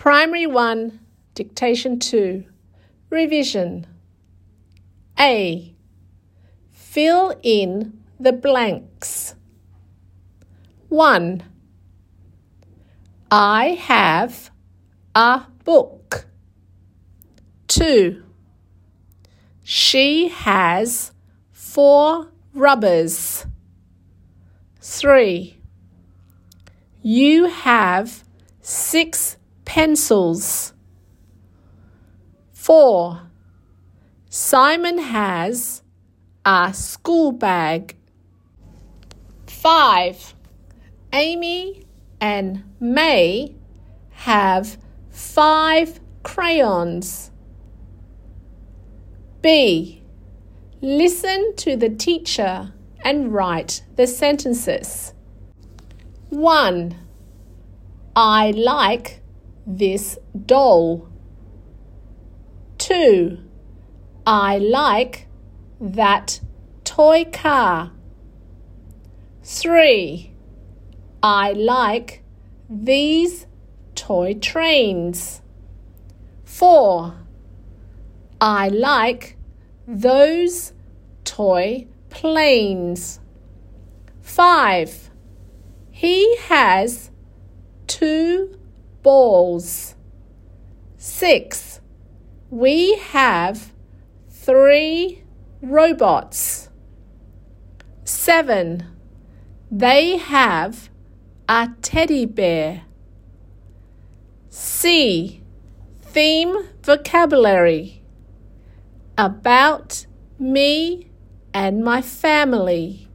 Primary 1, Dictation 2, Revision. A. Fill in the blanks. 1. I have a book. 2. She has 4 rubbers. 3. You have 6 pencils. 4. Simon has a school bag. 5. Amy and May have 5 crayons. B. Listen to the teacher and write the sentences. 1. I like this doll. 2. I like that toy car. 3. I like these toy trains. 4. I like those toy planes. 5. He has 2 balls. 6. We have 3 robots. 7. They have a teddy bear. C. Theme vocabulary. About me and my family.